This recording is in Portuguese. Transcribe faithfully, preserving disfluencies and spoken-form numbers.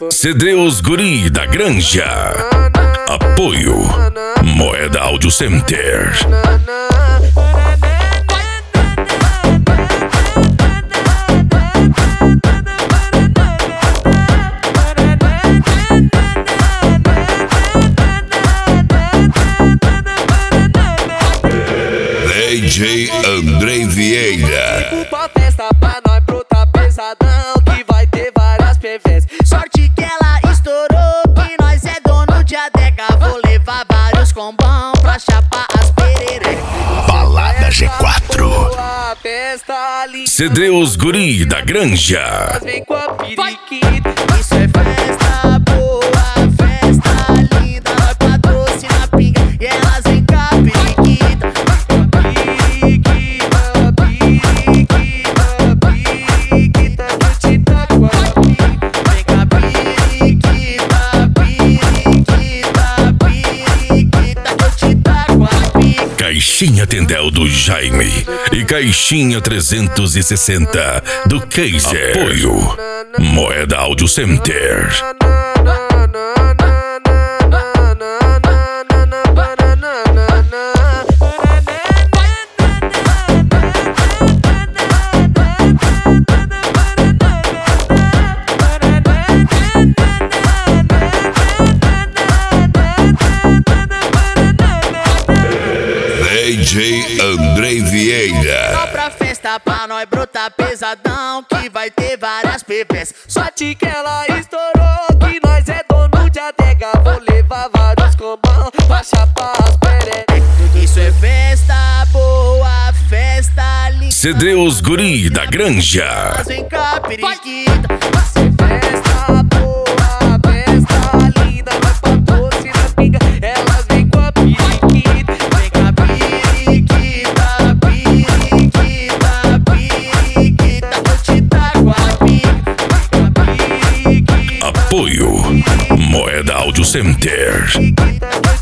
Cedreus Guri da Granja. Apoio Moeda Audio Center. D J Andrei Vieira. Pra festa pra nós brotar pesadão, que vai ter várias P Vs. Sorte que ela estourou, que nós é dono de adega. Vou levar vários combão pra chapar as pererecas. Balada G quatro. A festa linda, Cedreus Guri da Granja. vem com a periquita. Isso é festa boa, festa linda. Nós patrocina a pinga e elas vem com a periquita. Periquita, periquita, periquita, que eu te taco a pica. Vem com a periquita, periquita, periquita, que eu te taco a pica. Caixinha Tendel do Jaime e Caixinha trezentos e sessenta do Kaiser. Apoio Moeda Audio Center. D J Andrei Vieira. Pra festa pra nós brotar pesadão, que vai ter várias P Vs. Sorte que ela estourou, que nós é dono de adega. Vou levar vários combão pra chapar as pererecas. Isso é festa boa, festa linda. Cedreus Guri da Granja. Vem com a periquita. Festa boa, festa linda, nós patrocina a pinga, elas vem com a periquita. Vem com a periquita, periquita, periquita, que eu te taco a pica. Apoio Moeda Audio Center. Periquita,